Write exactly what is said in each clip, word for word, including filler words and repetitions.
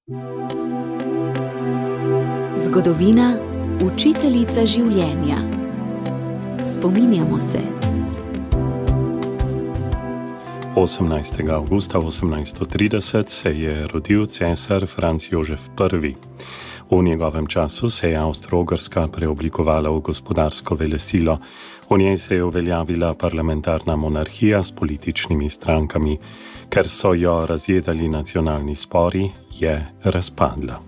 Zgodovina, učiteljica življenja. Spominjamo se. osemnajstega avgusta osemnajststo trideset se je rodil cesar Franc Jožef Prvi. V njegovem času se je Avstro-Ogrska preoblikovala v gospodarsko velesilo. V njej se je uveljavila parlamentarna monarhija s političnimi strankami. Ker so jo razjedali nacionalni spori, je razpadla.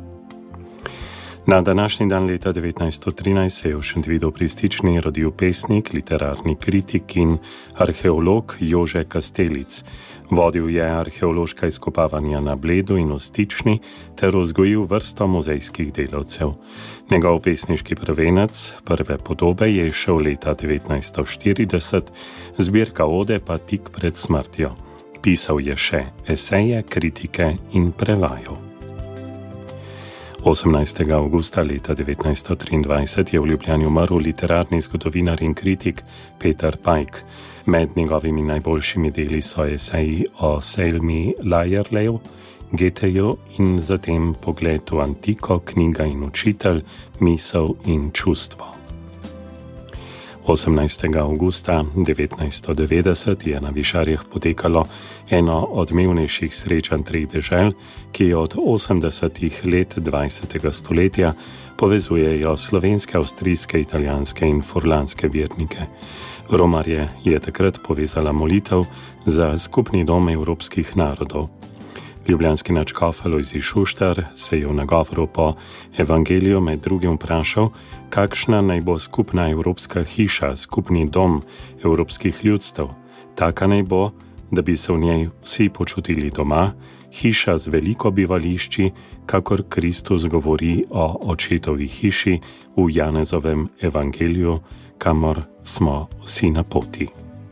Na današnji dan leta devetnajststo trinajst se je v Šentvidu pri Stični rodil pesnik, literarni kritik in arheolog Jože Kastelic. Vodil je arheološka izkopavanja na Bledu in v Stični ter vzgojil vrsto muzejskih delavcev. Njegov pesniški prvenec prve podobe je izšel leta devetnajststo štirideset, zbirka ode pa tik pred smrtjo. Pisal je še eseje, kritike in prevajal. osemnajstega avgusta leta devetnajststo triindvajset je v Ljubljani umrl literarni zgodovinar in kritik Peter Pajk. Med njegovimi najboljšimi deli so eseji o Selmi Lajerleu, Geteju in zatem Pogled v antiko, Knjiga in učitelj, Misel in čustvo. osemnajstega avgusta devetnajststo devetdeset je na Višarjah potekalo eno odmevnejših srečanj treh dežel, ki od osemdesetih let dvajsetega stoletja povezujejo slovenske, avstrijske, italijanske in furlanske vernike. Romarje je takrat povezala molitev za skupni dom evropskih narodov. Ljubljanski nadškof Alojzij Šuštar se je v nagovoru po evangeliju med drugim vprašal, kakšna naj bo skupna evropska hiša, skupni dom evropskih ljudstev. Taka naj bo, da bi se v njej vsi počutili doma, hiša z veliko bivališči, kakor Kristus govori o očetovi hiši v Janezovem evangeliju, kamor smo vsi na poti.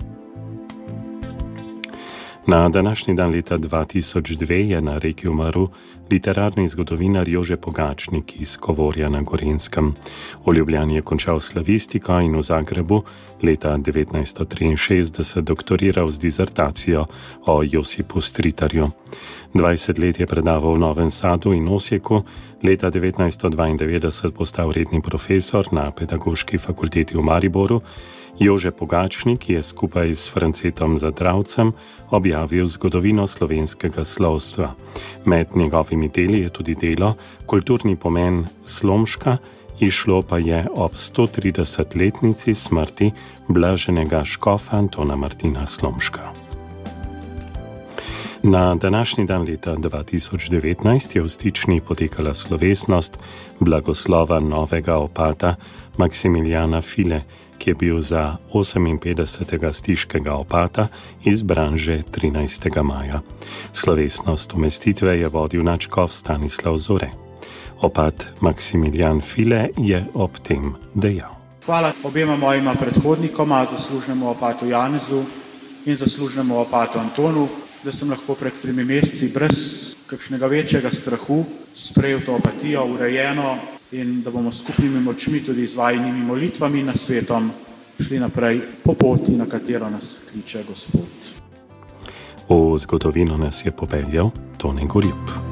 Na današnji dan leta dva tisoč dve je na Reki umrl literarni zgodovinar Jože Pogačnik iz Kovorja na Gorenjskem. V Ljubljani je končal slavistiko in v Zagrebu leta devetnajststo triinšestdeset doktoriral z dizertacijo o Josipu Stritarju. dvajset let je predaval v Novem Sadu in Osijeku, leta devetnajststo dvaindevetdeset postal redni profesor na Pedagoški fakulteti v Mariboru. Jože Pogačnik je skupaj s Francetom Zadravcem objavil zgodovino slovenskega slovstva. Med njegovimi deli je tudi delo Kulturni pomen Slomška, izšlo pa je ob stotridesetletnici smrti blaženega škofa Antona Martina Slomška. Na današnji dan leta dva tisoč devetnajst je v Stični potekala slovesnost blagoslova novega opata Maksimiljana File, ki je bil za oseminpetdesetega stiškega opata izbran že trinajstega maja. Slovesnost umestitve je vodil nadškof Stanislav Zore. Opat Maksimilijan File je ob tem dejal. Hvala obema mojima predhodnikoma, zaslužnemu opatu Janezu in zaslužnemu opatu Antonu, da sem lahko pred tremi meseci brez kakšnega večjega strahu sprejel to opatijo urejeno in da bomo skupnimi močmi tudi z vajinimi molitvami na svetom šli naprej po poti, na katero nas kliče Gospod. V zgodovino nas je popeljal Tone Gorjup.